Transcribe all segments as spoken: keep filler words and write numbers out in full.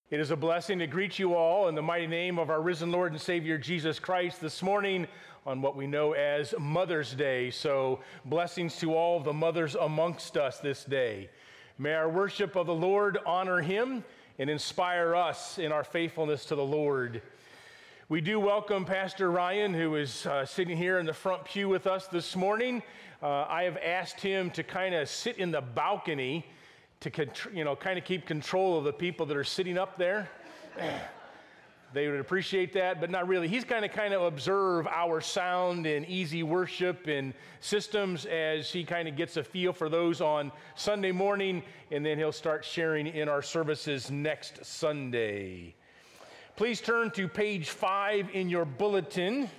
It is a blessing to greet you all in the mighty name of our risen Lord and Savior Jesus Christ this morning on what we know as Mother's Day. So blessings to all of the mothers amongst us this day. May our worship of the Lord honor him and inspire us in our faithfulness to the Lord. We do welcome Pastor Ryan, who is uh, sitting here in the front pew with us this morning. Uh, I have asked him to kind of sit in the balcony to, you know, kind of keep control of the people that are sitting up there. They would appreciate that, but not really. He's going to kind of observe our sound and easy worship and systems as he kind of gets a feel for those on Sunday morning, and then he'll start sharing in our services next Sunday. Please turn to page five in your bulletin.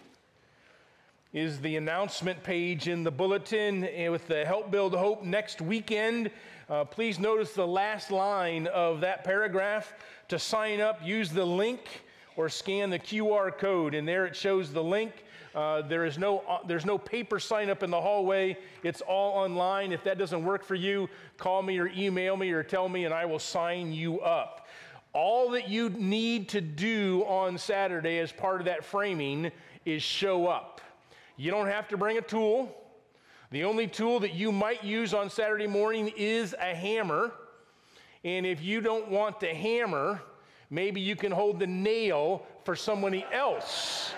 Is the announcement page in the bulletin with the Help Build Hope next weekend. Uh, please notice the last line of that paragraph. To sign up, use the link or scan the Q R code, and there it shows the link. Uh, there is no, uh, there's no paper sign up in the hallway. It's all online. If that doesn't work for you, call me or email me or tell me, and I will sign you up. All that you need to do on Saturday as part of that framing is show up. You don't have to bring a tool. The only tool that you might use on Saturday morning is a hammer. And if you don't want the hammer, maybe you can hold the nail for somebody else.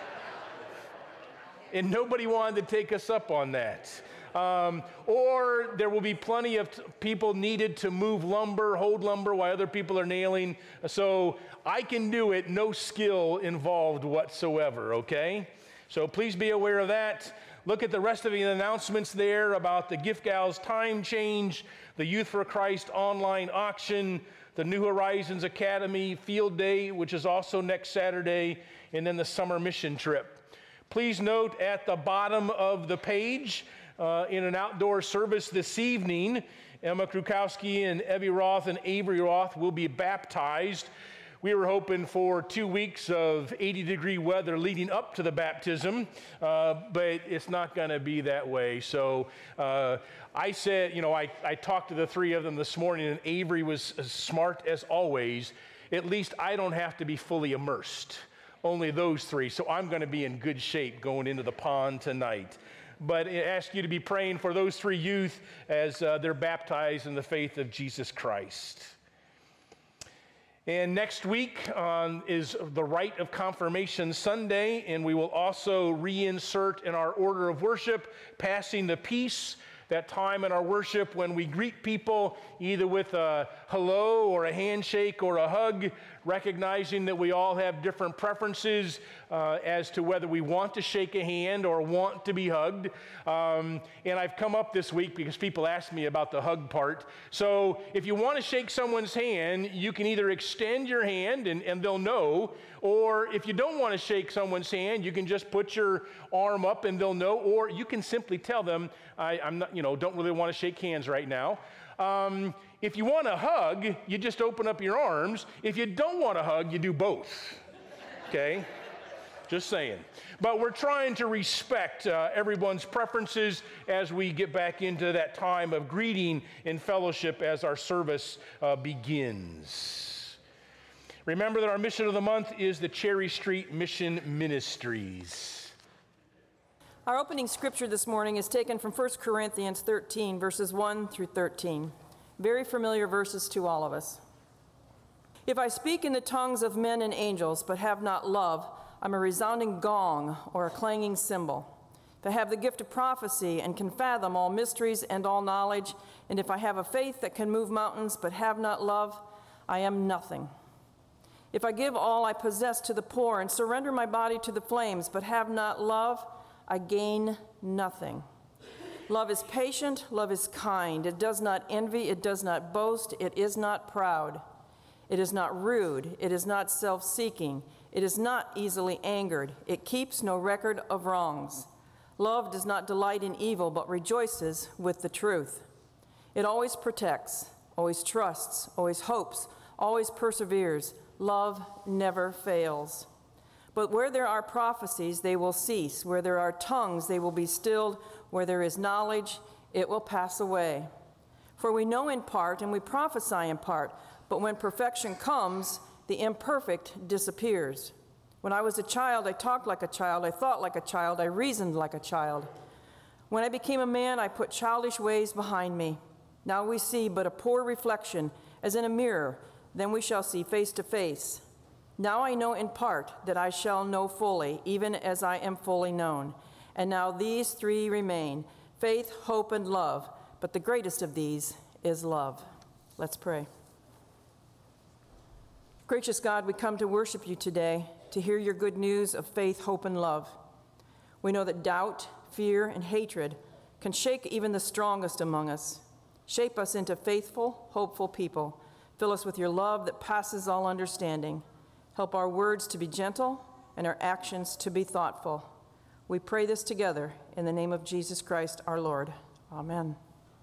And nobody wanted to take us up on that. Um, or there will be plenty of t- people needed to move lumber, hold lumber while other people are nailing. So I can do it, no skill involved whatsoever, okay? So please be aware of that. Look at the rest of the announcements there about the Gift Gals time change, the Youth for Christ online auction, the New Horizons Academy field day, which is also next Saturday, and then the summer mission trip. Please note at the bottom of the page, uh, in an outdoor service this evening, Emma Krukowski and Evie Roth and Avery Roth will be baptized. We were hoping for two weeks of eighty degree weather leading up to the baptism, uh, but it's not going to be that way. So uh, I said, you know, I, I talked to the three of them this morning, and Avery was as smart as always. At least I don't have to be fully immersed. Only those three. So I'm going to be in good shape going into the pond tonight. But I ask you to be praying for those three youth as uh, they're baptized in the faith of Jesus Christ. And next week um, is the Rite of Confirmation Sunday, and we will also reinsert in our order of worship, passing the peace, that time in our worship when we greet people either with a hello or a handshake or a hug, recognizing that we all have different preferences uh, as to whether we want to shake a hand or want to be hugged. Um, and I've come up this week because people ask me about the hug part. So if you want to shake someone's hand, you can either extend your hand and, and they'll know, or if you don't want to shake someone's hand, you can just put your arm up and they'll know, or you can simply tell them, I, I'm not, you know, don't really want to shake hands right now. Um, if you want a hug, you just open up your arms. If you don't want a hug, you do both. Okay? Just saying. But we're trying to respect uh, everyone's preferences as we get back into that time of greeting and fellowship as our service uh, begins. Remember that our mission of the month is the Cherry Street Mission Ministries. Our opening scripture this morning is taken from First Corinthians thirteen, verses one through thirteen. Very familiar verses to all of us. If I speak in the tongues of men and angels, but have not love, I'm a resounding gong or a clanging cymbal. If I have the gift of prophecy and can fathom all mysteries and all knowledge, and if I have a faith that can move mountains, but have not love, I am nothing. If I give all I possess to the poor and surrender my body to the flames, but have not love, I gain nothing. Love is patient, love is kind. It does not envy, it does not boast, it is not proud. It is not rude, it is not self-seeking, it is not easily angered, it keeps no record of wrongs. Love does not delight in evil, but rejoices with the truth. It always protects, always trusts, always hopes, always perseveres. Love never fails. But where there are prophecies, they will cease. Where there are tongues, they will be stilled. Where there is knowledge, it will pass away. For we know in part and we prophesy in part, but when perfection comes, the imperfect disappears. When I was a child, I talked like a child, I thought like a child, I reasoned like a child. When I became a man, I put childish ways behind me. Now we see but a poor reflection, as in a mirror, then we shall see face to face. Now I know in part, that I shall know fully, even as I am fully known. And now these three remain, faith, hope, and love, but the greatest of these is love. Let's pray. Gracious God, we come to worship you today, to hear your good news of faith, hope, and love. We know that doubt, fear, and hatred can shake even the strongest among us. Shape us into faithful, hopeful people. Fill us with your love that passes all understanding. Help our words to be gentle and our actions to be thoughtful. We pray this together in the name of Jesus Christ, our Lord. Amen.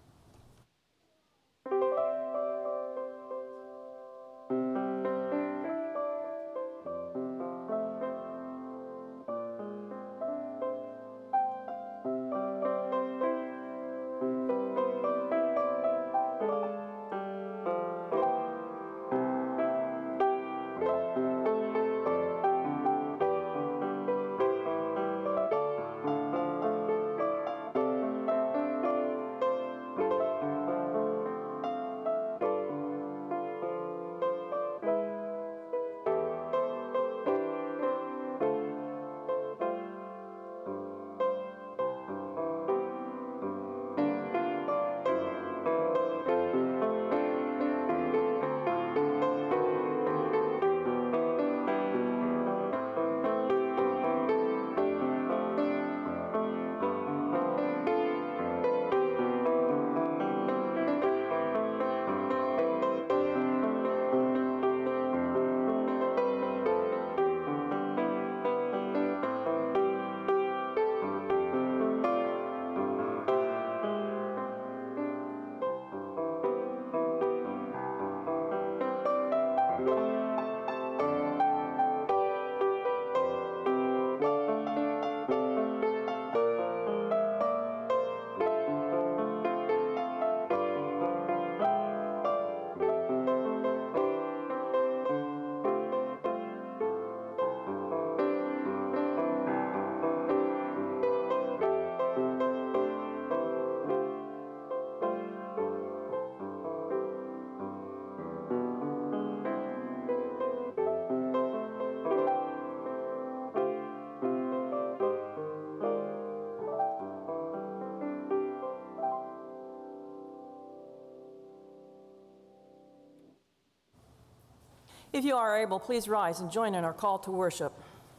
If you are able, please rise and join in our call to worship.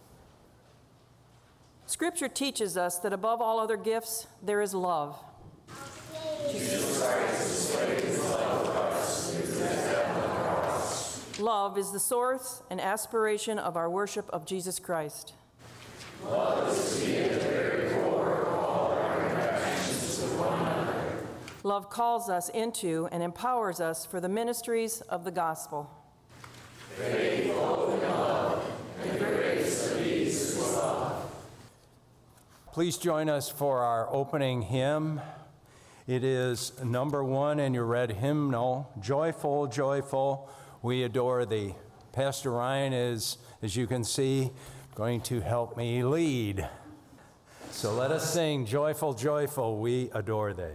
Scripture teaches us that above all other gifts, there is love. Jesus Christ displayed his love for us through the death on the cross. Love is the source and aspiration of our worship of Jesus Christ. Love is to be at the very core of all our interactions with one another. Love calls us into and empowers us for the ministries of the gospel. Faith, hope, and love, and the greatest of these is love. Please join us for our opening hymn. It is number one in your red hymnal, Joyful, Joyful, We Adore Thee. Pastor Ryan is, as you can see, going to help me lead. So let us sing, Joyful, Joyful, We Adore Thee.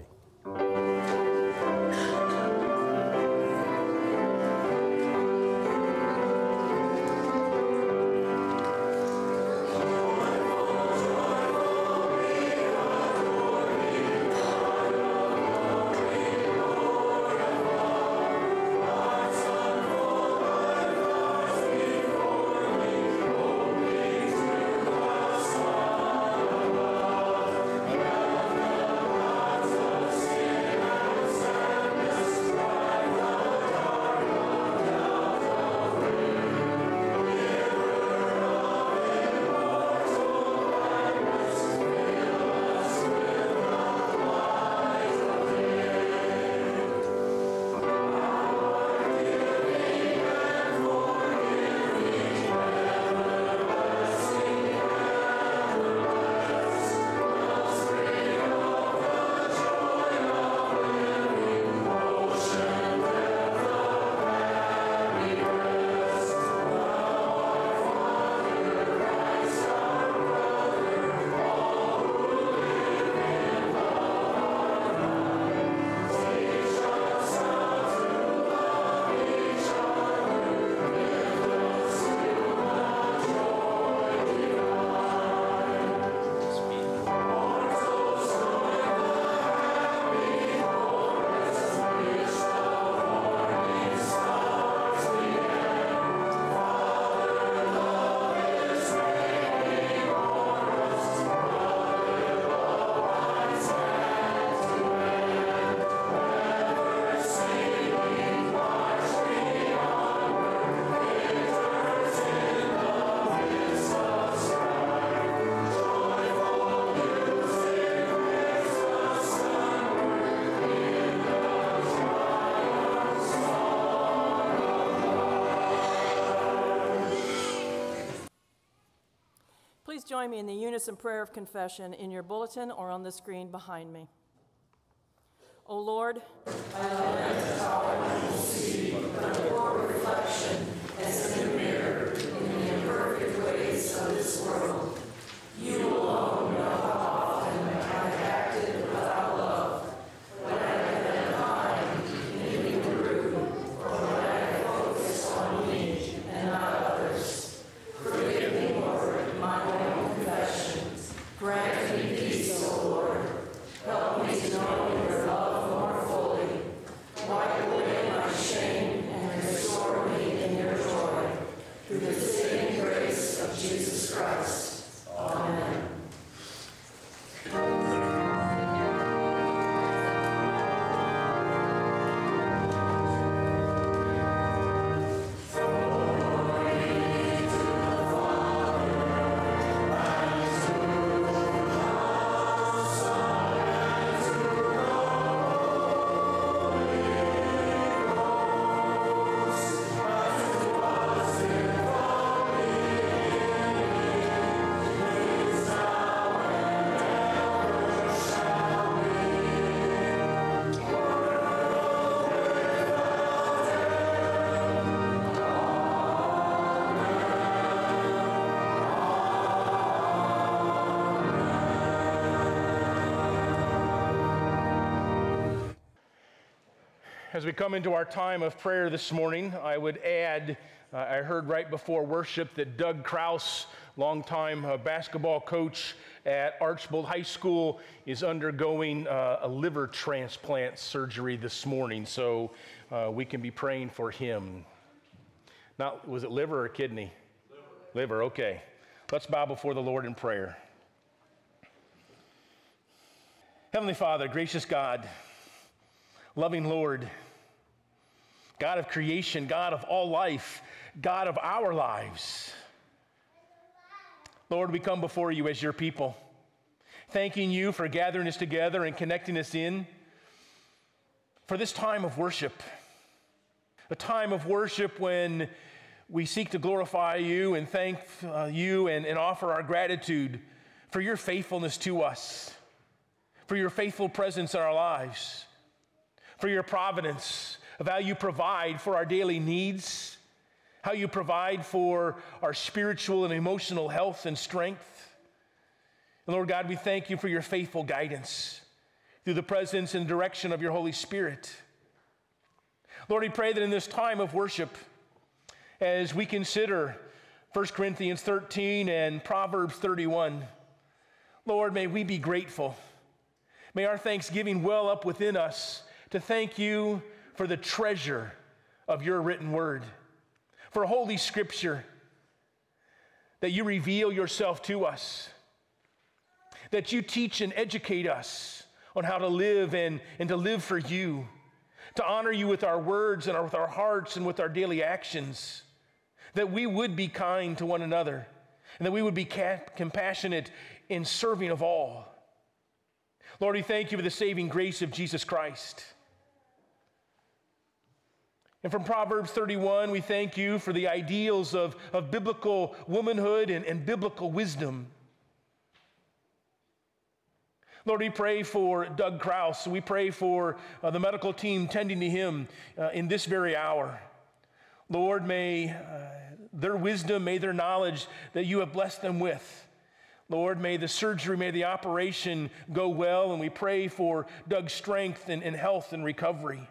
Please join me in the unison prayer of confession in your bulletin or on the screen behind me. O Lord, I lament the tolerable see but poor reflection as in a mirror in the imperfect ways of this world. You alone know how often I have acted without love, when I have been kind, even rude, or when I have focused on me and not others. Forgive me, Lord, my own confessions. Grant me peace, O Lord. Help me to know your love more fully. Wipe away my shame and restore me in your joy. Through the saving grace of Jesus Christ. Amen. As we come into our time of prayer this morning, I would add, uh, I heard right before worship that Doug Kraus, longtime uh, basketball coach at Archbold High School, is undergoing uh, a liver transplant surgery this morning, so uh, we can be praying for him. Not, was it liver or kidney? Liver. Liver, okay. Let's bow before the Lord in prayer. Heavenly Father, gracious God, loving Lord, God of creation, God of all life, God of our lives. Lord, we come before you as your people, thanking you for gathering us together and connecting us in for this time of worship, a time of worship when we seek to glorify you and thank uh, you and, and offer our gratitude for your faithfulness to us, for your faithful presence in our lives, for your providence of how you provide for our daily needs, how you provide for our spiritual and emotional health and strength. And Lord God, we thank you for your faithful guidance through the presence and direction of your Holy Spirit. Lord, we pray that in this time of worship, as we consider First Corinthians thirteen and Proverbs thirty-one, Lord, may we be grateful. May our thanksgiving well up within us to thank you for the treasure of your written word, for Holy Scripture, that you reveal yourself to us, that you teach and educate us on how to live and, and to live for you, to honor you with our words and our, with our hearts and with our daily actions, that we would be kind to one another, and that we would be ca- compassionate in serving of all. Lord, we thank you for the saving grace of Jesus Christ. And from Proverbs thirty-one, we thank you for the ideals of, of biblical womanhood and, and biblical wisdom. Lord, we pray for Doug Kraus. We pray for uh, the medical team tending to him uh, in this very hour. Lord, may uh, their wisdom, may their knowledge that you have blessed them with, Lord, may the surgery, may the operation go well, and we pray for Doug's strength and, and health and recovery.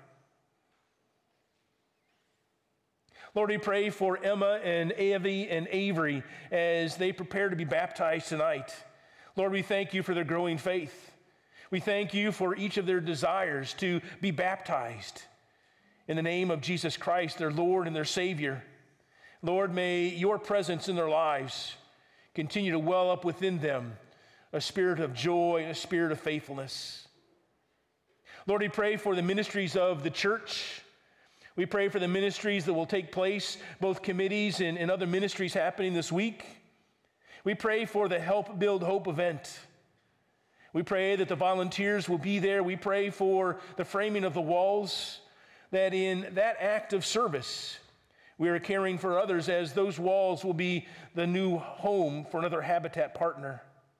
Lord, we pray for Emma and Avi and Avery as they prepare to be baptized tonight. Lord, we thank you for their growing faith. We thank you for each of their desires to be baptized in the name of Jesus Christ, their Lord and their Savior. Lord, may your presence in their lives continue to well up within them a spirit of joy and a spirit of faithfulness. Lord, we pray for the ministries of the church. We pray for the ministries that will take place, both committees and, and other ministries happening this week. We pray for the Help Build Hope event. We pray that the volunteers will be there. We pray for the framing of the walls, that in that act of service, We are caring for others as those walls will be the new home for another Habitat partner.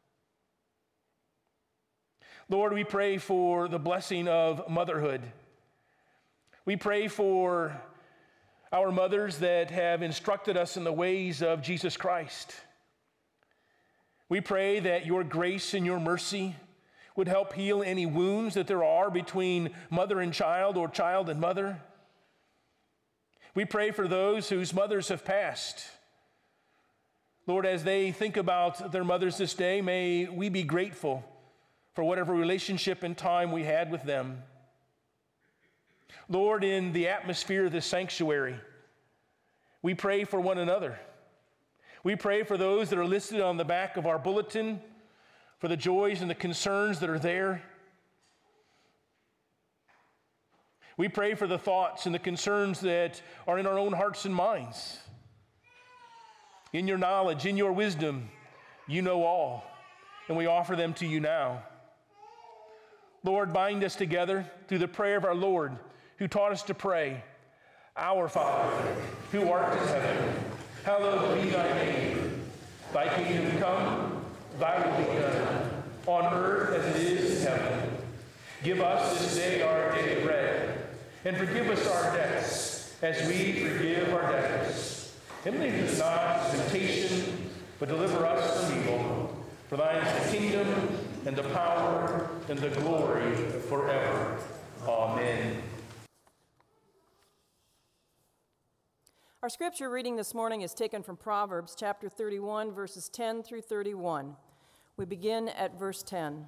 Lord, we pray for the blessing of motherhood. We pray for our mothers that have instructed us in the ways of Jesus Christ. We pray that your grace and your mercy would help heal any wounds that there are between mother and child or child and mother. We pray for those whose mothers have passed. Lord, as they think about their mothers this day, may we be grateful for whatever relationship and time we had with them. Lord, in the atmosphere of this sanctuary, we pray for one another. We pray for those that are listed on the back of our bulletin, for the joys and the concerns that are there. We pray for the thoughts and the concerns that are in our own hearts and minds. In your knowledge, in your wisdom, you know all, and we offer them to you now. Lord, bind us together through the prayer of our Lord, who taught us to pray, Our Father, who art in heaven, hallowed be thy name. Thy kingdom come, thy will be done, on earth as it is in heaven. Give us this day our daily bread, and forgive us our debts, as we forgive our debtors. And lead us not into temptation, but deliver us from evil. For thine is the kingdom, and the power, and the glory forever. Amen. Our scripture reading this morning is taken from Proverbs chapter thirty-one, verses ten through thirty-one. We begin at verse ten.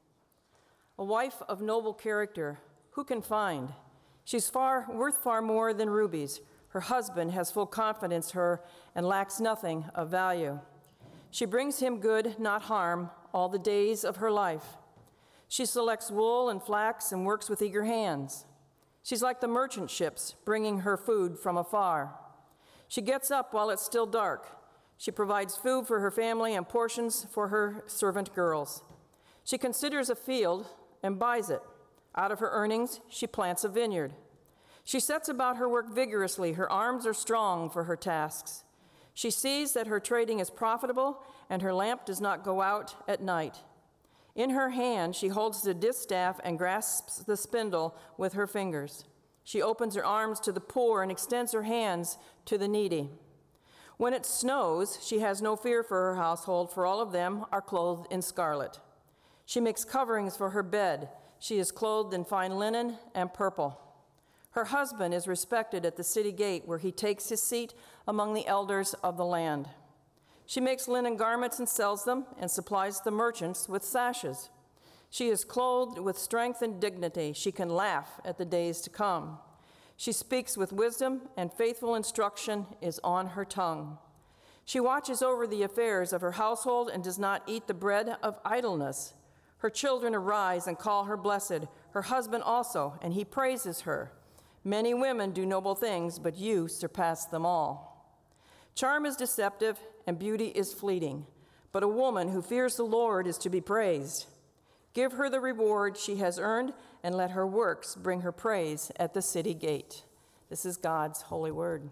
A wife of noble character, who can find? She's far worth far more than rubies. Her husband has full confidence in her and lacks nothing of value. She brings him good, not harm, all the days of her life. She selects wool and flax and works with eager hands. She's like the merchant ships, bringing her food from afar. She gets up while it's still dark. She provides food for her family and portions for her servant girls. She considers a field and buys it. Out of her earnings, she plants a vineyard. She sets about her work vigorously. Her arms are strong for her tasks. She sees that her trading is profitable, and her lamp does not go out at night. In her hand, she holds the distaff and grasps the spindle with her fingers. She opens her arms to the poor and extends her hands to the needy. When it snows, she has no fear for her household, for all of them are clothed in scarlet. She makes coverings for her bed. She is clothed in fine linen and purple. Her husband is respected at the city gate, where he takes his seat among the elders of the land. She makes linen garments and sells them, and supplies the merchants with sashes. She is clothed with strength and dignity. She can laugh at the days to come. She speaks with wisdom, and faithful instruction is on her tongue. She watches over the affairs of her household and does not eat the bread of idleness. Her children arise and call her blessed, her husband also, and he praises her. Many women do noble things, but you surpass them all. Charm is deceptive, and beauty is fleeting, but a woman who fears the Lord is to be praised. Give her the reward she has earned, and let her works bring her praise at the city gate. This is God's holy word.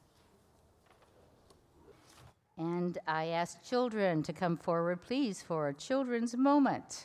And I ask children to come forward, please, for a children's moment.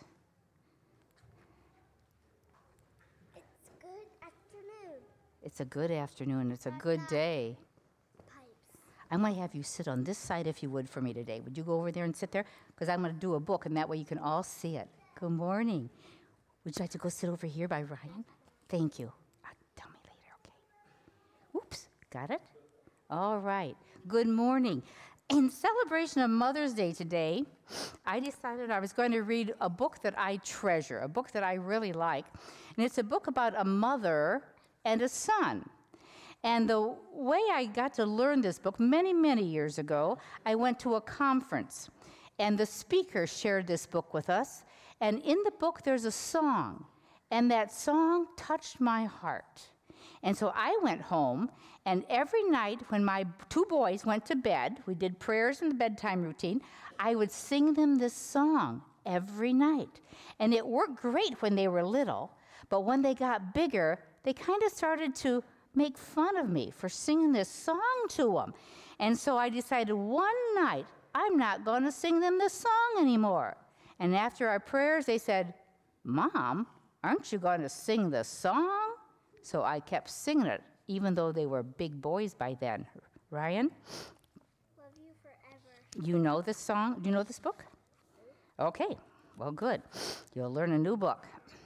It's a good afternoon. It's a good afternoon. It's a good day. Pipes. I'm going to have you sit on this side, if you would, for me today. Would you go over there and sit there? Because I'm going to do a book, and that way you can all see it. Good morning. Would you like to go sit over here by Ryan? Thank you. Uh, tell me later, okay? Oops, got it? All right. Good morning. In celebration of Mother's Day today, I decided I was going to read a book that I treasure, a book that I really like. And it's a book about a mother and a son. And the way I got to learn this book many, many years ago, I went to a conference. And the speaker shared this book with us. And in the book, there's a song. And that song touched my heart. And so I went home, and every night when my two boys went to bed, we did prayers in the bedtime routine, I would sing them this song every night. And it worked great when they were little, but when they got bigger, they kind of started to make fun of me for singing this song to them. And so I decided one night, I'm not going to sing them this song anymore. And after our prayers, they said, Mom, aren't you going to sing the song? So I kept singing it, even though they were big boys by then. Ryan? Love you forever. You know this song? Do you know this book? Okay, well, good. You'll learn a new book.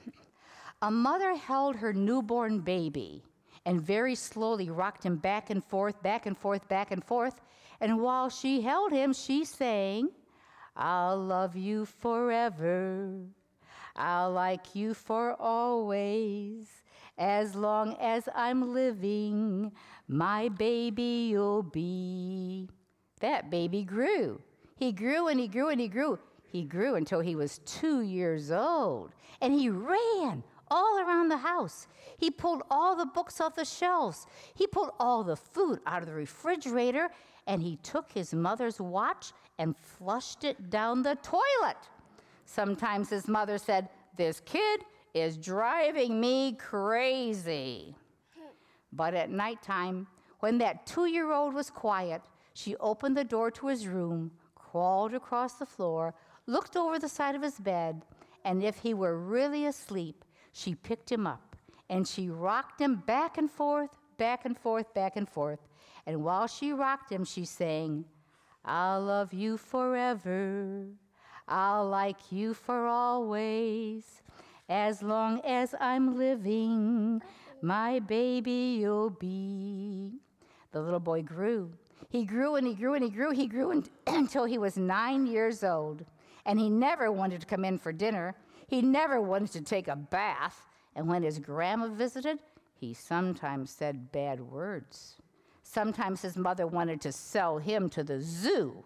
A mother held her newborn baby and very slowly rocked him back and forth, back and forth, back and forth. And while she held him, she sang, I'll love you forever. I'll like you for always. As long as I'm living, my baby you'll be. That baby grew. He grew and he grew and he grew. He grew until he was two years old. And he ran all around the house. He pulled all the books off the shelves. He pulled all the food out of the refrigerator. And he took his mother's watch and flushed it down the toilet. Sometimes his mother said, this kid is driving me crazy. But at nighttime, when that two-year-old was quiet, she opened the door to his room, crawled across the floor, looked over the side of his bed, and if he were really asleep, she picked him up, and she rocked him back and forth, back and forth, back and forth. And while she rocked him, she sang, I'll love you forever. I'll like you for always. As long as I'm living, my baby you'll be. The little boy grew. He grew and he grew and he grew. He grew un- until he was nine years old. And he never wanted to come in for dinner. He never wanted to take a bath. And when his grandma visited, he sometimes said bad words. Sometimes his mother wanted to sell him to the zoo.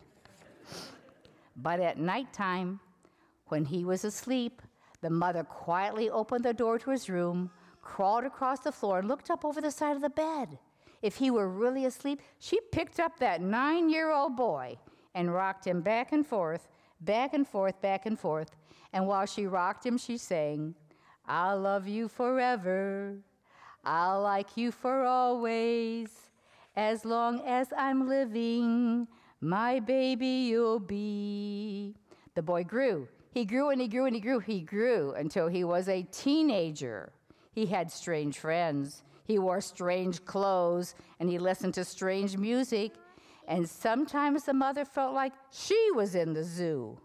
But at nighttime, when he was asleep, the mother quietly opened the door to his room, crawled across the floor, and looked up over the side of the bed. If he were really asleep, she picked up that nine-year-old boy and rocked him back and forth, back and forth, back and forth. And while she rocked him, she sang, I'll love you forever. I'll like you for always. As long as I'm living, my baby you'll be. The boy grew. He grew and he grew and he grew. He grew until he was a teenager. He had strange friends. He wore strange clothes, and he listened to strange music. And sometimes the mother felt like she was in the zoo.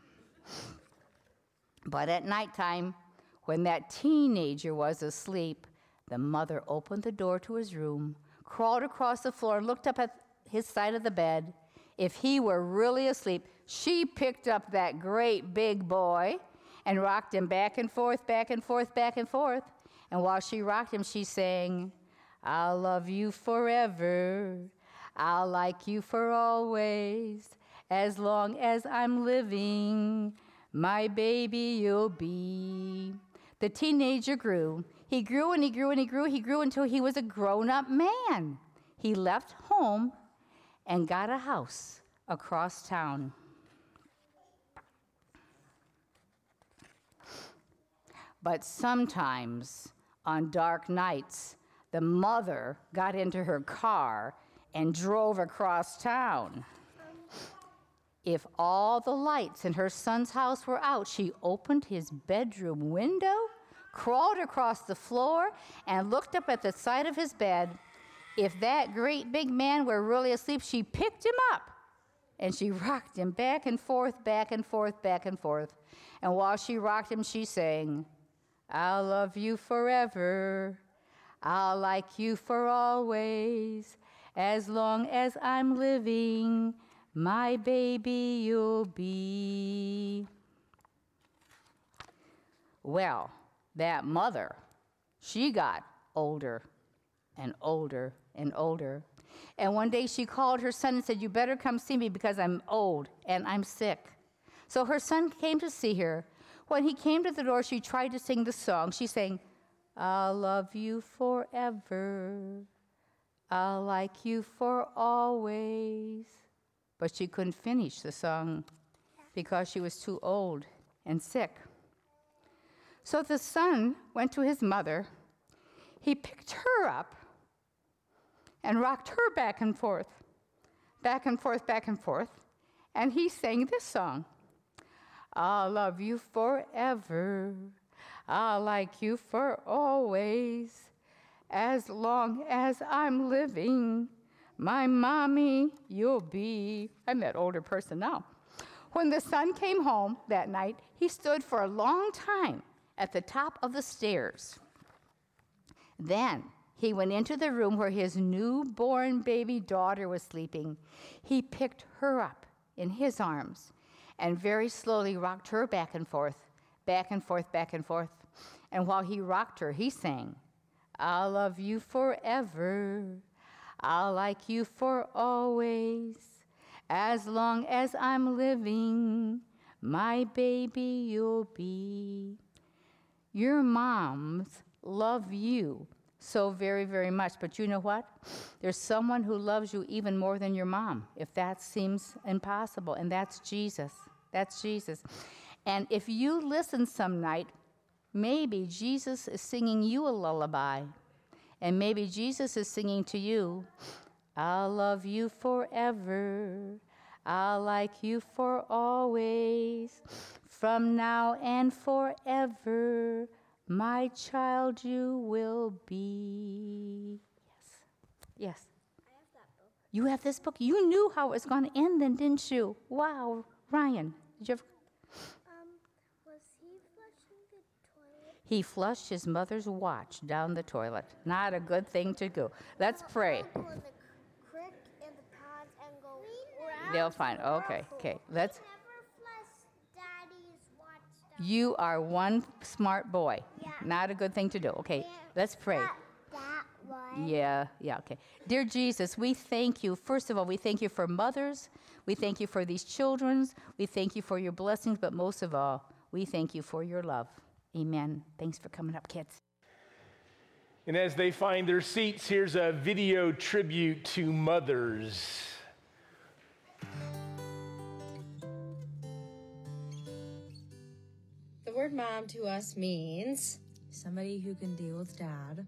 But at nighttime, when that teenager was asleep, the mother opened the door to his room, crawled across the floor, and looked up at his side of the bed. If he were really asleep, she picked up that great big boy and rocked him back and forth, back and forth, back and forth. And while she rocked him, she sang, I'll love you forever. I'll like you for always. As long as I'm living, my baby you'll be. The teenager grew. He grew and he grew and he grew. He grew until he was a grown-up man. He left home and got a house across town. But sometimes, on dark nights, the mother got into her car and drove across town. If all the lights in her son's house were out, she opened his bedroom window, crawled across the floor, and looked up at the side of his bed. If that great big man were really asleep, she picked him up, and she rocked him back and forth, back and forth, back and forth. And while she rocked him, she sang, I'll love you forever. I'll like you for always. As long as I'm living, my baby you'll be. Well, that mother, she got older and older and older. And one day she called her son and said, you better come see me because I'm old and I'm sick. So her son came to see her. When he came to the door, she tried to sing the song. She sang, I'll love you forever. I'll like you for always. But she couldn't finish the song because she was too old and sick. So the son went to his mother. He picked her up and rocked her back and forth, back and forth, back and forth. And he sang this song. I'll love you forever. I'll like you for always. As long as I'm living, my mommy you'll be. I'm that older person now. When the son came home that night, he stood for a long time at the top of the stairs. Then he went into the room where his newborn baby daughter was sleeping. He picked her up in his arms and very slowly rocked her back and forth, back and forth, back and forth. And while he rocked her, he sang, I'll love you forever. I'll like you for always. As long as I'm living, my baby you'll be. Your moms love you so very, very much. But you know what? There's someone who loves you even more than your mom, if that seems impossible, and that's Jesus. That's Jesus. And if you listen some night, maybe Jesus is singing you a lullaby, and maybe Jesus is singing to you, I'll love you forever. I'll like you for always. From now and forever, my child you will be. Yes. Yes. I have that book. You have this book? You knew how it was going to end then, didn't you? Wow. Ryan, did you ever? Um, was he flushing the toilet? He flushed his mother's watch down the toilet. Not a good thing to do. Let's pray. I'll go in the creek and the ponds and go around. They'll find. Okay, okay. Let's. Never flushed Daddy's watch down. You are one smart boy. Yeah. Not a good thing to do. Okay, Yeah. let's pray. That, that one. Yeah, yeah, okay. Dear Jesus, we thank you. First of all, we thank you for mothers. We thank you for these children. We thank you for your blessings, but most of all, we thank you for your love. Amen. Thanks for coming up, kids. And as they find their seats, here's a video tribute to mothers. The word mom to us means somebody who can deal with dad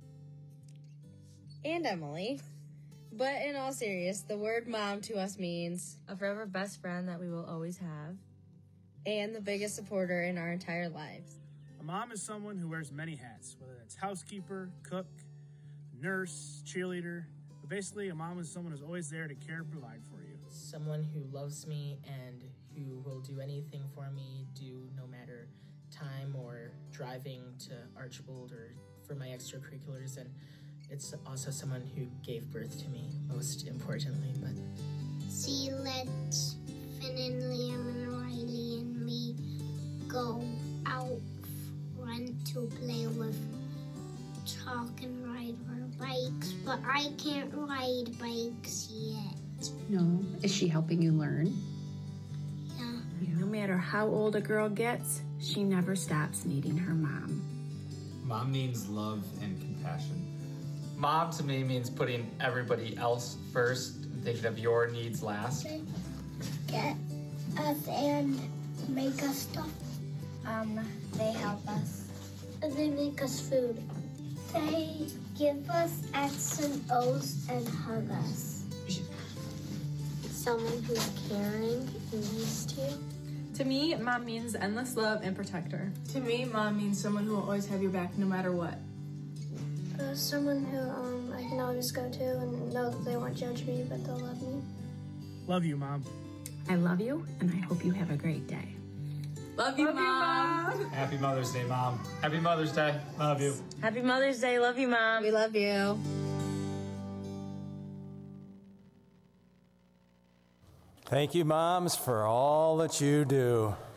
and Emily. But in all seriousness, the word mom to us means a forever best friend that we will always have and the biggest supporter in our entire lives. A mom is someone who wears many hats, whether it's housekeeper, cook, nurse, cheerleader. But basically, a mom is someone who's always there to care and provide for you. Someone who loves me and who will do anything for me, do no matter time or driving to Archibald or for my extracurriculars. And it's also someone who gave birth to me, most importantly. But She let Finn and Liam and Riley and me go out front to play with Chalk and ride our bikes, but I can't ride bikes yet. No. Is she helping you learn? Yeah. No matter how old a girl gets, she never stops needing her mom. Mom means love and compassion. Mom to me means putting everybody else first and thinking of your needs last. They get us and make us stuff. Um, they help us. And they make us food. They give us X and O's and hug us. Someone who's caring and nice to you. To me, mom means endless love and protector. To me, mom means someone who will always have your back no matter what. Uh, someone who um, I can always go to and know that they won't judge me, but they'll love me. Love you, Mom. I love you, and I hope you have a great day. Love you, Love you, Mom. Mom. Happy Mother's Day, Mom. Happy Mother's Day. Love you. Happy Mother's Day. Love you, Mom. We love you. Thank you, moms, for all that you do.